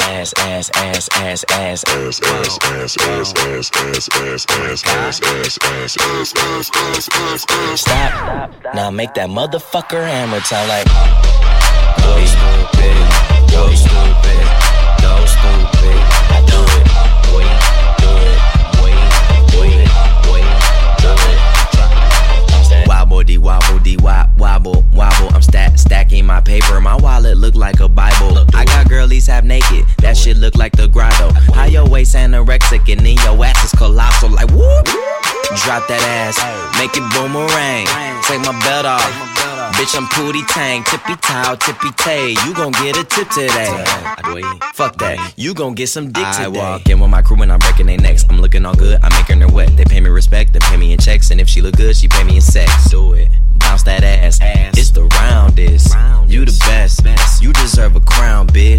Ass, ass, ass, ass, ass, ass, ass, ass, ass, ass, ass, ass, ass, ass, ass, ass, ass. Stop. Now make that motherfucker hammer time like. Go stupid, go stupid, go stupid. I do it, wait, do it, wait, do it. Wobble dee wobble dee wobble wobble. I'm stacking my paper. My wallet look like a Bible. I got girlies half naked. That shit look like the grotto. How your waist anorexic and then your ass is colossal. Like whoop. Drop that ass, make it boomerang. Take my belt off, bitch I'm Pootie Tang. Tippy towel, tippy tay. You gon' get a tip today. Fuck that, you gon' get some dick today. I walk in with my crew and I'm breaking their necks. I'm looking all good, I'm making her wet. They pay me respect, they pay me in checks. And if she look good, she pay me in sex. Do it, bounce that ass. It's the roundest. You the best, you deserve a crown, bitch.